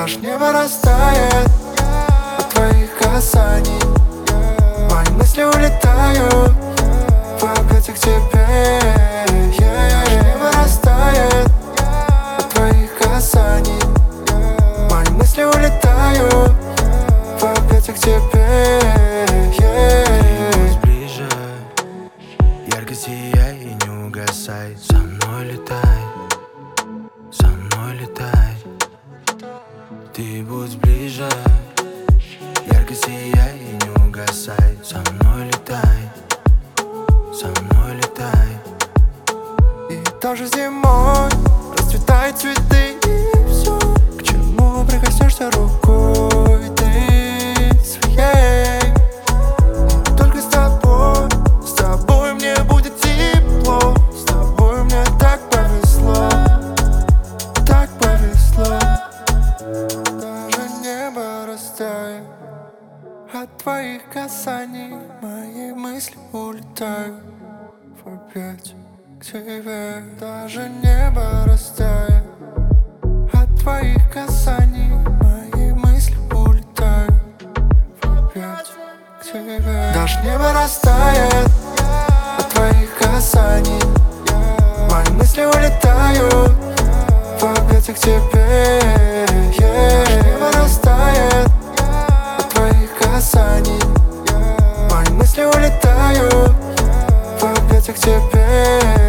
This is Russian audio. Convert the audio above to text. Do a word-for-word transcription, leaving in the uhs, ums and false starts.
Даже небо растает от твоих касаний. Мои мысли улетают в объятиях тебе. Даже небо растает от твоих касаний. Мои мысли улетают в объятиях тебе. Двигайся ближе, ярко сияй и не угасай. Со мной летай, со мной летай. Ты будь ближе, ярко сияй и не угасай. Со мной летай, со мной летай. И даже зимой расцветают цветы, и все, к чему прикоснешься рукой ты своей. Только с тобой, с тобой мне будет тепло. С тобой мне так повезло, так повезло. Даже небо растает от твоих касаний. Мои мысли улетают в объятия к тебе. Даже небо растает от твоих касаний. Мои мысли улетают в объятия к тебе. Даже небо растает от твоих касаний. Мои мысли улетают в объятия к тебе. Даже небо растает от твоих касаний. Мои мысли улетают в объятия к тебе.